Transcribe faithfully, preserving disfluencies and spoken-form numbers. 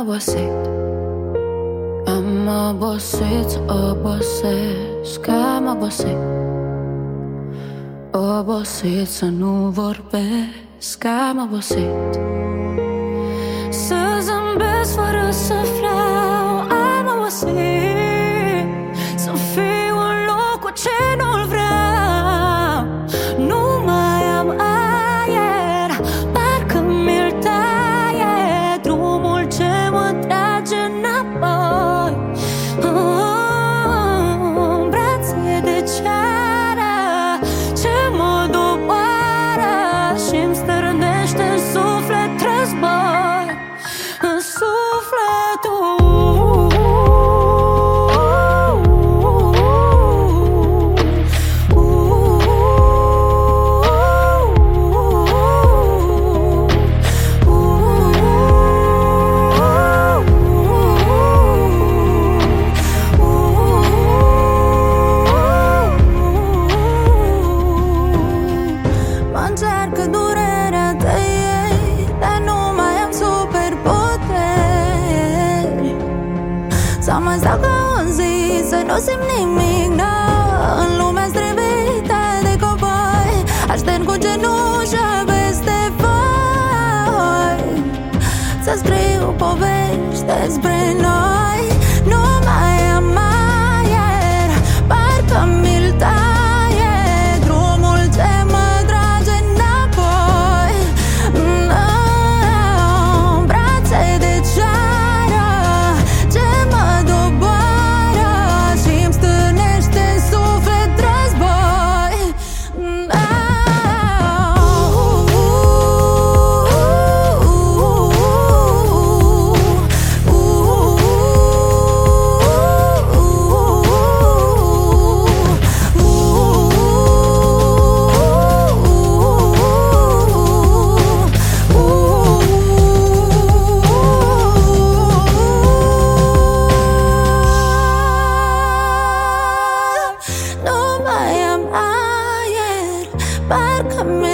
obosit. Am obosit să obosesc. Am obosit. Obosit să nu vorbesc. Am obosit să zâmbesc fără să vreau. Am obosit să fiu în locul ce nu-l vreau. Nu mai am aer, parcă mi-l taie drumul ce mă trage înapoi. Oh, brațe de ceară ce mă doboară și-mi stârnește în suflet război. În sufletul mă încearcă durerea de ei, dar nu mai am superputeri. Să mă stau ca un zi, să nu simt nimic, da, în lumea strivită de cowboy. Aștern cu genușa peste voi, să scriu povești despre noi. Nu mai am aer, parcă mi-l taie drumul ce mă trage înapoi. Oh, brațe de ceară ce mă doboară și-mi stârnește în suflet război. Nu mai am aer, parcă mi